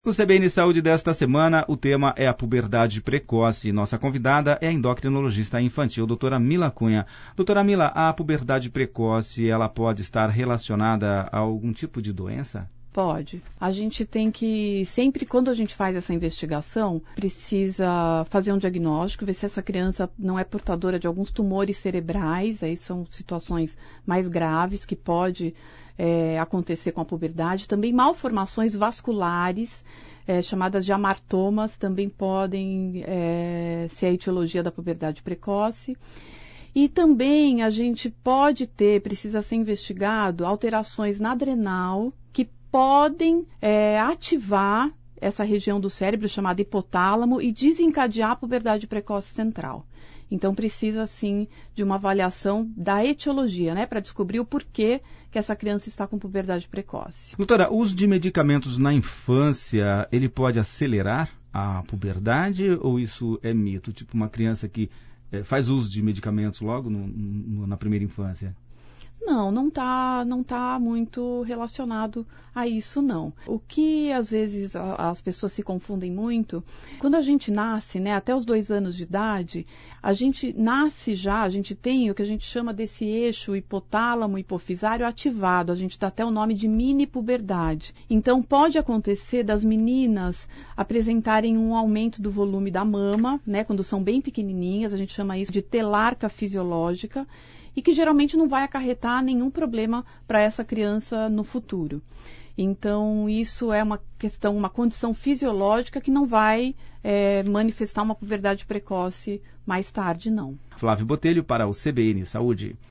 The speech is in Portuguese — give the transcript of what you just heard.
No CBN Saúde desta semana, o tema é a puberdade precoce. Nossa convidada é a endocrinologista infantil, doutora Mila Cunha. Doutora Mila, a puberdade precoce, ela pode estar relacionada a algum tipo de doença? Pode. A gente tem que, sempre quando a gente faz essa investigação, precisa fazer um diagnóstico, ver se essa criança não é portadora de alguns tumores cerebrais, aí são situações mais graves que pode acontecer com a puberdade. Também malformações vasculares, chamadas de amartomas, também podem ser a etiologia da puberdade precoce. E também a gente precisa ser investigado alterações na adrenal que podem ativar essa região do cérebro chamada hipotálamo e desencadear a puberdade precoce central. Então precisa sim de uma avaliação da etiologia, né, para descobrir o porquê que essa criança está com puberdade precoce. Doutora, o uso de medicamentos na infância, ele pode acelerar a puberdade ou isso é mito? Tipo uma criança que faz uso de medicamentos logo na primeira infância? Não tá muito relacionado a isso, não. O que, às vezes, as pessoas se confundem muito, quando a gente nasce, né, até os 2 anos de idade, a gente nasce já, a gente tem o que a gente chama desse eixo hipotálamo hipofisário ativado, a gente dá até o nome de mini puberdade. Então, pode acontecer das meninas apresentarem um aumento do volume da mama, né, quando são bem pequenininhas, a gente chama isso de telarca fisiológica, e que geralmente não vai acarretar nenhum problema para essa criança no futuro. Então, isso é uma condição fisiológica que não vai manifestar uma puberdade precoce mais tarde, não. Flávio Botelho para o CBN Saúde.